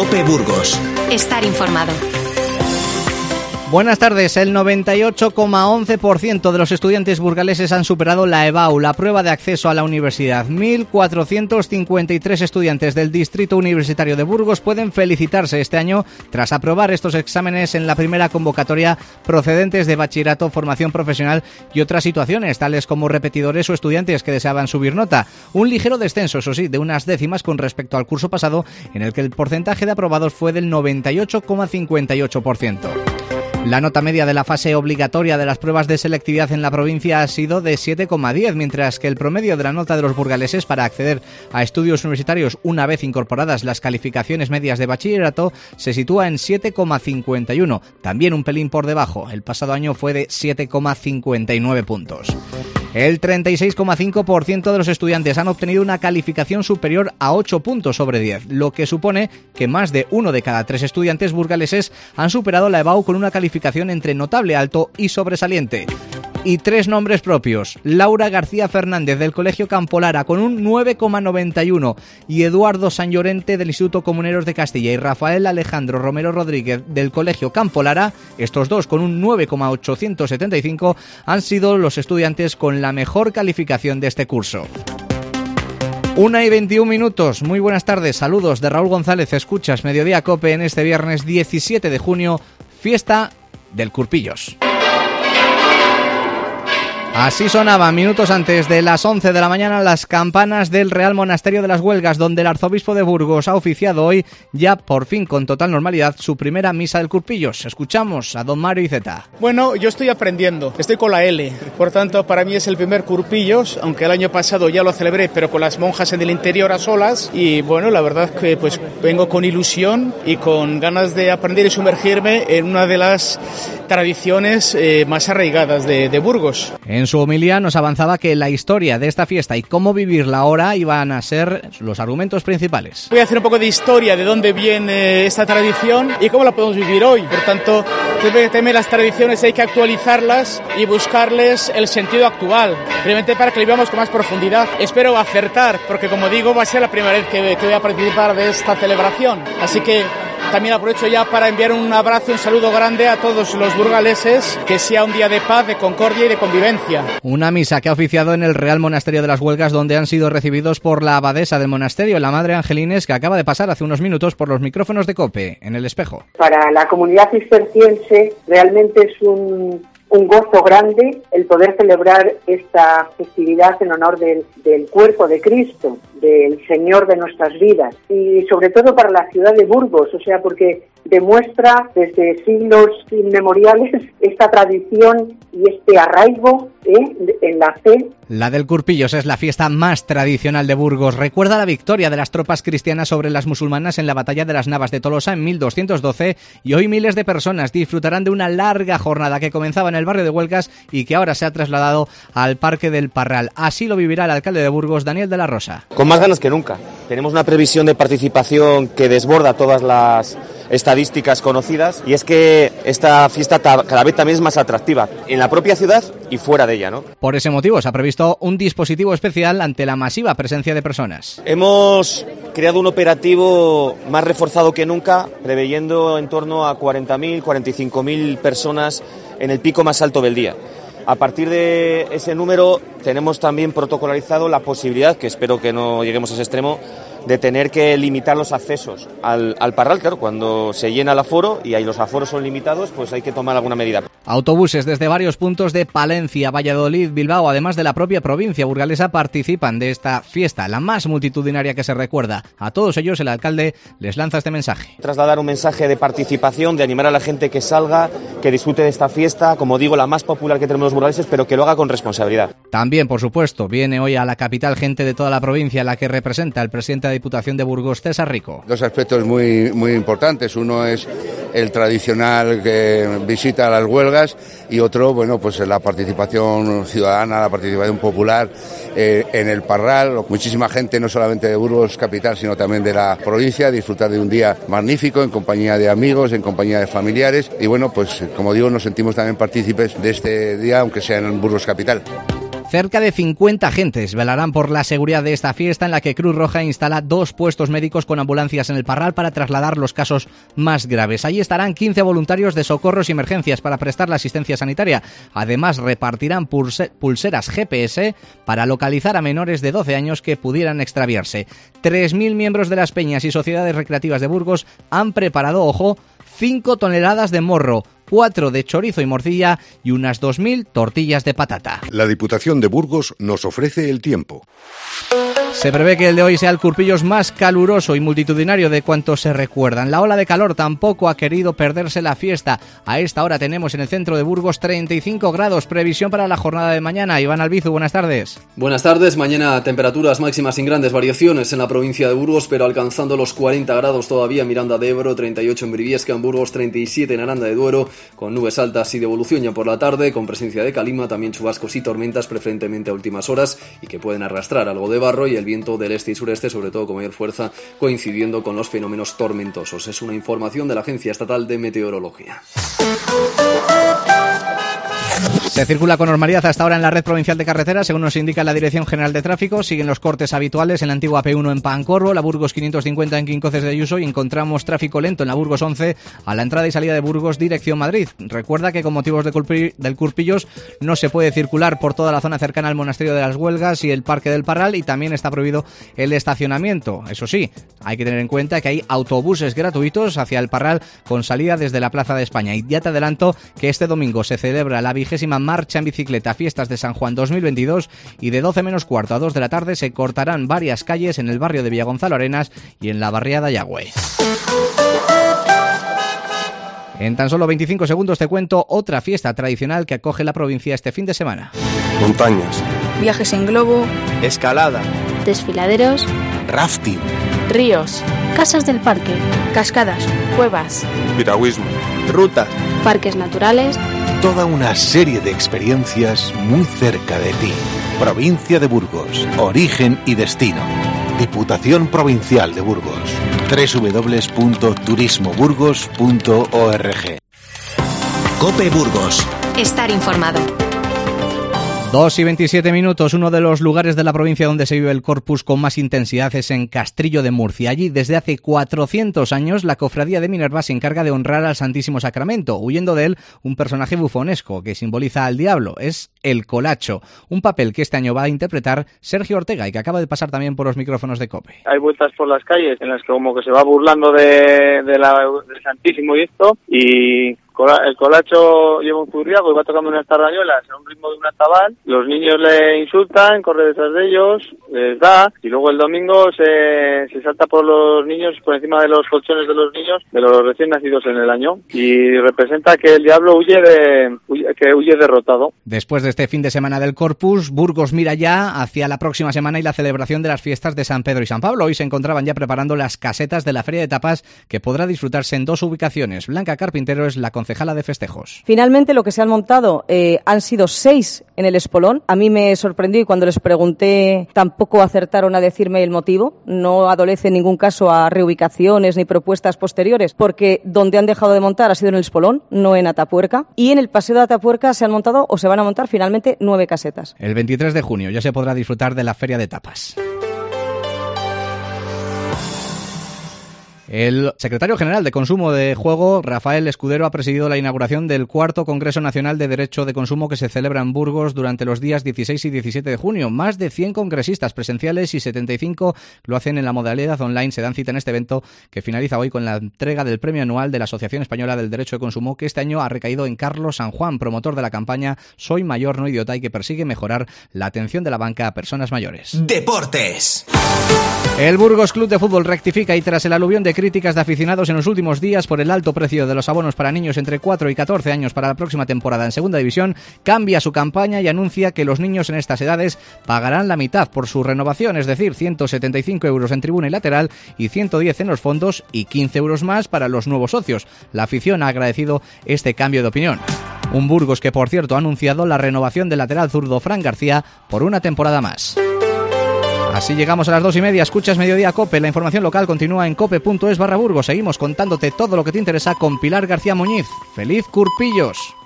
COPE Burgos. Estar informado. Buenas tardes. El 98,11% de los estudiantes burgaleses han superado la EBAU, la prueba de acceso a la universidad. 1.453 estudiantes del Distrito Universitario de Burgos pueden felicitarse este año tras aprobar estos exámenes en la primera convocatoria procedentes de bachillerato, formación profesional y otras situaciones, tales como repetidores o estudiantes que deseaban subir nota. Un ligero descenso, eso sí, de unas décimas con respecto al curso pasado, en el que el porcentaje de aprobados fue del 98,58%. La nota media de la fase obligatoria de las pruebas de selectividad en la provincia ha sido de 7,10, mientras que el promedio de la nota de los burgaleses para acceder a estudios universitarios una vez incorporadas las calificaciones medias de bachillerato se sitúa en 7,51, también un pelín por debajo. El pasado año fue de 7,59 puntos. El 36,5% de los estudiantes han obtenido una calificación superior a 8 puntos sobre 10, lo que supone que más de 1 de cada 3 estudiantes burgaleses han superado la EBAU con una calificación entre notable, alto y sobresaliente. Y 3 nombres propios: Laura García Fernández del Colegio Campo Lara con un 9,91 y Eduardo San Llorente del Instituto Comuneros de Castilla y Rafael Alejandro Romero Rodríguez del Colegio Campo Lara, estos dos con un 9,875, han sido los estudiantes con la mejor calificación de este curso. 1:21. Muy buenas tardes, saludos de Raúl González. Escuchas Mediodía Cope en este viernes 17 de junio, fiesta del Curpillos. Así sonaban minutos antes de las 11 de la mañana las campanas del Real Monasterio de las Huelgas, donde el arzobispo de Burgos ha oficiado hoy, ya por fin con total normalidad, su primera misa del Curpillos. Escuchamos a don Mario Iceta. Bueno, yo estoy aprendiendo, estoy con la L, por tanto para mí es el primer Curpillos, aunque el año pasado ya lo celebré, pero con las monjas en el interior a solas, y bueno, la verdad que pues vengo con ilusión y con ganas de aprender y sumergirme en una de las tradiciones más arraigadas de Burgos. En su homilía nos avanzaba que la historia de esta fiesta y cómo vivirla ahora iban a ser los argumentos principales. Voy a hacer un poco de historia de dónde viene esta tradición y cómo la podemos vivir hoy. Por tanto, también las tradiciones hay que actualizarlas y buscarles el sentido actual, realmente para que lo vivamos con más profundidad. Espero acertar, porque como digo, va a ser la primera vez que voy a participar de esta celebración. Así que también aprovecho ya para enviar un abrazo, un saludo grande a todos los burgaleses, que sea un día de paz, de concordia y de convivencia. Una misa que ha oficiado en el Real Monasterio de las Huelgas, donde han sido recibidos por la abadesa del monasterio, la Madre Angelines, que acaba de pasar hace unos minutos por los micrófonos de COPE, en El Espejo. Para la comunidad cisterciense realmente es un gozo grande el poder celebrar esta festividad en honor del cuerpo de Cristo, del Señor de nuestras vidas, y sobre todo para la ciudad de Burgos, o sea, porque demuestra desde siglos inmemoriales esta tradición y este arraigo en la fe. La del Curpillos es la fiesta más tradicional de Burgos. Recuerda la victoria de las tropas cristianas sobre las musulmanas en la batalla de las Navas de Tolosa en 1212, y hoy miles de personas disfrutarán de una larga jornada que comenzaba en el barrio de Huelgas y que ahora se ha trasladado al Parque del Parral. Así lo vivirá el alcalde de Burgos, Daniel de la Rosa. Con más ganas que nunca. Tenemos una previsión de participación que desborda todas las estadísticas conocidas, y es que esta fiesta cada vez también es más atractiva en la propia ciudad y fuera de ella, ¿no? Por ese motivo se ha previsto un dispositivo especial ante la masiva presencia de personas. Hemos creado un operativo más reforzado que nunca, preveyendo en torno a 40.000, 45.000 personas en el pico más alto del día. A partir de ese número tenemos también protocolarizado la posibilidad, que espero que no lleguemos a ese extremo, de tener que limitar los accesos al Parral. Claro, cuando se llena el aforo y ahí los aforos son limitados, pues hay que tomar alguna medida. Autobuses desde varios puntos de Palencia, Valladolid, Bilbao, además de la propia provincia burgalesa, participan de esta fiesta, la más multitudinaria que se recuerda. A todos ellos el alcalde les lanza este mensaje. Trasladar un mensaje de participación, de animar a la gente que salga, que disfrute de esta fiesta, como digo, la más popular que tenemos los burgaleses, pero que lo haga con responsabilidad. También, por supuesto, viene hoy a la capital gente de toda la provincia, la que representa el presidente de la Diputación de Burgos, César Rico. Dos aspectos muy importantes. Uno es el tradicional que visita a las huelgas, y otro, bueno, pues la participación ciudadana, la participación popular en el Parral. Muchísima gente, no solamente de Burgos capital, sino también de la provincia, disfrutar de un día magnífico en compañía de amigos, en compañía de familiares, y bueno, pues como digo, nos sentimos también partícipes de este día, aunque sea en Burgos capital. Cerca de 50 agentes velarán por la seguridad de esta fiesta, en la que Cruz Roja instala 2 puestos médicos con ambulancias en el Parral para trasladar los casos más graves. Allí estarán 15 voluntarios de socorros y emergencias para prestar la asistencia sanitaria. Además, repartirán pulseras GPS para localizar a menores de 12 años que pudieran extraviarse. 3.000 miembros de las peñas y sociedades recreativas de Burgos han preparado, ojo, 5 toneladas de morro, 4 de chorizo y morcilla y unas 2.000 tortillas de patata. La Diputación de Burgos nos ofrece el tiempo. Se prevé que el de hoy sea el Curpillos más caluroso y multitudinario de cuantos se recuerdan. La ola de calor tampoco ha querido perderse la fiesta. A esta hora tenemos en el centro de Burgos 35 grados. Previsión para la jornada de mañana. Iván Albizu, buenas tardes. Buenas tardes. Mañana temperaturas máximas sin grandes variaciones en la provincia de Burgos, pero alcanzando los 40 grados todavía en Miranda de Ebro, 38 en Briviesca, en Burgos, 37 en Aranda de Duero, con nubes altas y de evolución ya por la tarde, con presencia de calima, también chubascos y tormentas preferentemente a últimas horas y que pueden arrastrar algo de barro, y el viento del este y sureste, sobre todo con mayor fuerza, coincidiendo con los fenómenos tormentosos. Es una información de la Agencia Estatal de Meteorología. Se circula con normalidad hasta ahora en la red provincial de carreteras, según nos indica la Dirección General de Tráfico. Siguen los cortes habituales en la antigua P1 en Pancorbo, la Burgos 550 en Quincoces de Ayuso, y encontramos tráfico lento en la Burgos 11 a la entrada y salida de Burgos dirección Madrid. Recuerda que con motivos del Curpillos no se puede circular por toda la zona cercana al Monasterio de las Huelgas y el Parque del Parral, y también está prohibido el estacionamiento. Eso sí, hay que tener en cuenta que hay autobuses gratuitos hacia el Parral con salida desde la Plaza de España. Y ya te adelanto que este domingo se celebra la 20ª Marcha en Bicicleta Fiestas de San Juan 2022, y de 12 menos cuarto a 2 de la tarde se cortarán varias calles en el barrio de Villagonzalo Arenas y en la barriada Yagüe. En tan solo 25 segundos te cuento otra fiesta tradicional que acoge la provincia este fin de semana. Montañas, viajes en globo, escalada, desfiladeros, rafting, ríos, casas del parque, cascadas, cuevas, piragüismo, rutas, parques naturales. Toda una serie de experiencias muy cerca de ti. Provincia de Burgos, origen y destino. Diputación Provincial de Burgos. www.turismoburgos.org. COPE Burgos. Estar informado. 2:27. Uno de los lugares de la provincia donde se vive el Corpus con más intensidad es en Castrillo de Murcia. Allí, desde hace 400 años, la Cofradía de Minerva se encarga de honrar al Santísimo Sacramento, huyendo de él un personaje bufonesco que simboliza al diablo. Es el Colacho, un papel que este año va a interpretar Sergio Ortega y que acaba de pasar también por los micrófonos de COPE. Hay vueltas por las calles en las que como que se va burlando del Santísimo y esto, y el Colacho lleva un zurriago y va tocando unas tardañolas a un ritmo de un atabal. Los niños le insultan, corre detrás de ellos, les da, y luego el domingo se salta por los niños, por encima de los colchones de los niños, de los recién nacidos en el año, y representa que el diablo huye derrotado. Después de este fin de semana del Corpus, Burgos mira ya hacia la próxima semana y la celebración de las fiestas de San Pedro y San Pablo. Hoy se encontraban ya preparando las casetas de la Feria de Tapas, que podrá disfrutarse en 2 ubicaciones. Blanca Carpintero es la concejala de festejos. Finalmente lo que se han montado han sido 6 en el Espolón. A mí me sorprendió, y cuando les pregunté tampoco acertaron a decirme el motivo. No adolece en ningún caso a reubicaciones ni propuestas posteriores, porque donde han dejado de montar ha sido en el Espolón, no en Atapuerca. Y en el Paseo de Atapuerca se han montado o se van a montar finalmente 9 casetas. El 23 de junio ya se podrá disfrutar de la Feria de Tapas. El secretario general de Consumo de Juego, Rafael Escudero, ha presidido la inauguración del 4º Congreso Nacional de Derecho de Consumo, que se celebra en Burgos durante los días 16 y 17 de junio. Más de 100 congresistas presenciales y 75 lo hacen en la modalidad online. Se dan cita en este evento, que finaliza hoy con la entrega del premio anual de la Asociación Española del Derecho de Consumo, que este año ha recaído en Carlos San Juan, promotor de la campaña Soy Mayor No Idiota, y que persigue mejorar la atención de la banca a personas mayores. Deportes. El Burgos Club de Fútbol rectifica, y tras el aluvión de críticas de aficionados en los últimos días por el alto precio de los abonos para niños entre 4 y 14 años para la próxima temporada en Segunda División, cambia su campaña y anuncia que los niños en estas edades pagarán la mitad por su renovación, es decir, 175 euros en tribuna y lateral y 110 en los fondos, y 15 euros más para los nuevos socios. La afición ha agradecido este cambio de opinión. Un Burgos que, por cierto, ha anunciado la renovación del lateral zurdo Fran García por una temporada más. Así llegamos a las 2:30. Escuchas Mediodía COPE. La información local continúa en cope.es/Burgos. Seguimos contándote todo lo que te interesa con Pilar García Muñiz. ¡Feliz Curpillos!